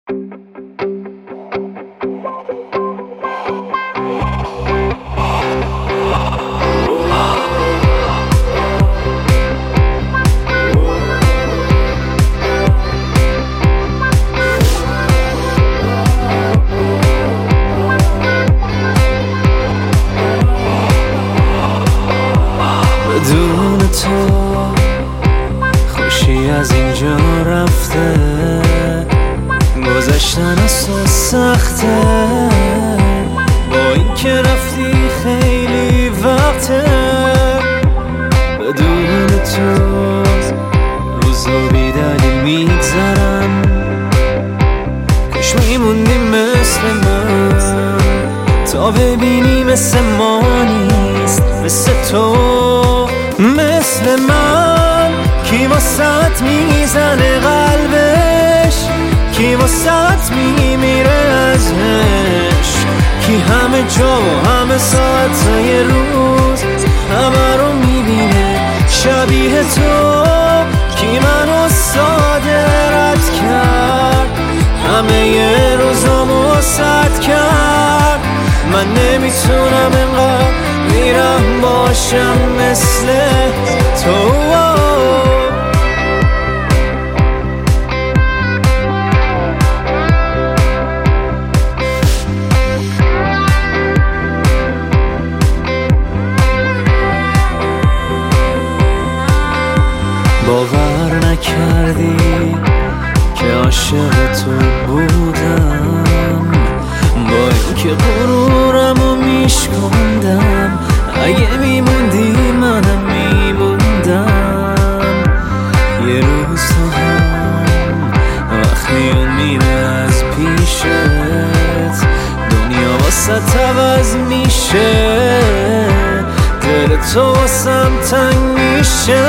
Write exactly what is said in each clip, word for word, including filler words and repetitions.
بدون تو خوشی از اینجا رفته، گذشتن از تو سخته، با این که رفتی خیلی وقته. بدون تو روزا بی دلیل میگذرم، کاش میموندی مثل من تا ببینی مثل ما نیست، مثل تو مثل من. کی واسط میزنه قلبش، کی واسط میمیره از عشق، کی همه جا و همه ساعتای روز همه رو میبینه شبیه تو. کی منو ساده رد کرد، همه یه روزامو سد کرد. من نمیتونم انقدر میرم باشم مثل تو. باور نکردی که عاشق تو بودم، با اینکه غرورمو میشکندم. اگه میموندی منم میموندم. یه روز تو هم وقتی اون میره از پیشت، دنیا واسه عوض میشه، دل تو واسم تنگ میشه.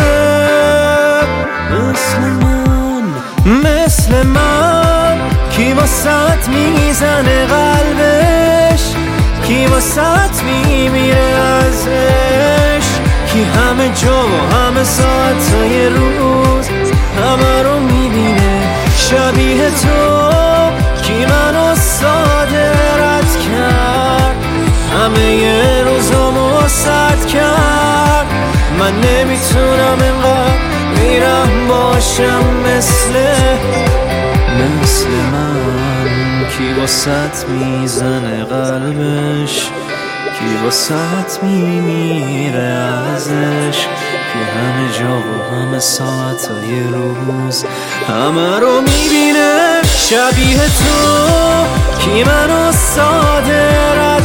مثل من مثل من کی واسط میزنه قلبش، کی واسط میمیره از عشق، کی همه جا و همه ساعتای روز همه رو میبینه شبیه تو. کی منو ساده رد کرد، همه یه روزامو سد کرد. من نمیتونم انقدر میرم باشم مثل مثل من. کی واسط میزنه قلبش، کی واسط میمیره از عشق، کی همه جا و همه ساعتای روز همه رو میبینه شبیه تو. کی منو ساده